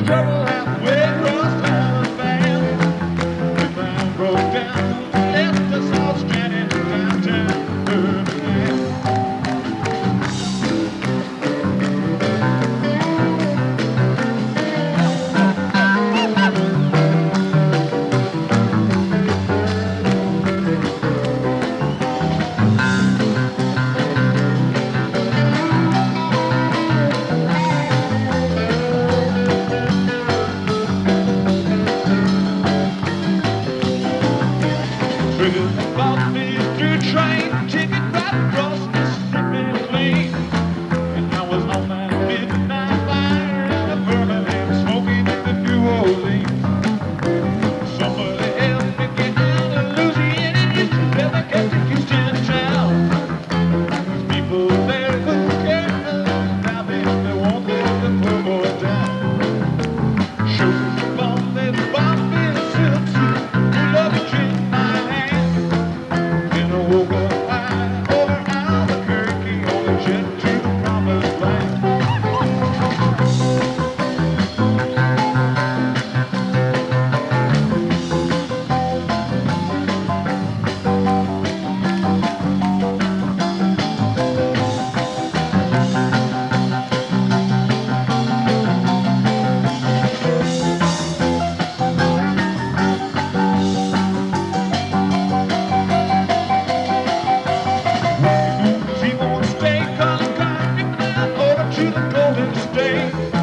trouble halfway across Alabama. The ground broke down, left us all stranded downtown Birmingham. Bought me through train ticket right across Mississippi Plain, and I was on that midnight liner out of Birmingham, smoking in the New Orleans. Somebody help me get down to Louisiana, get to Albuquerque, Houston town. These people there who care now they won't let the poor boy down. Show the bomb, they bomb me a silk suit, love a drink. Woke up high over Albuquerque on a jet to the promised land. T-bone steak on a garlic naan over to the Golden State.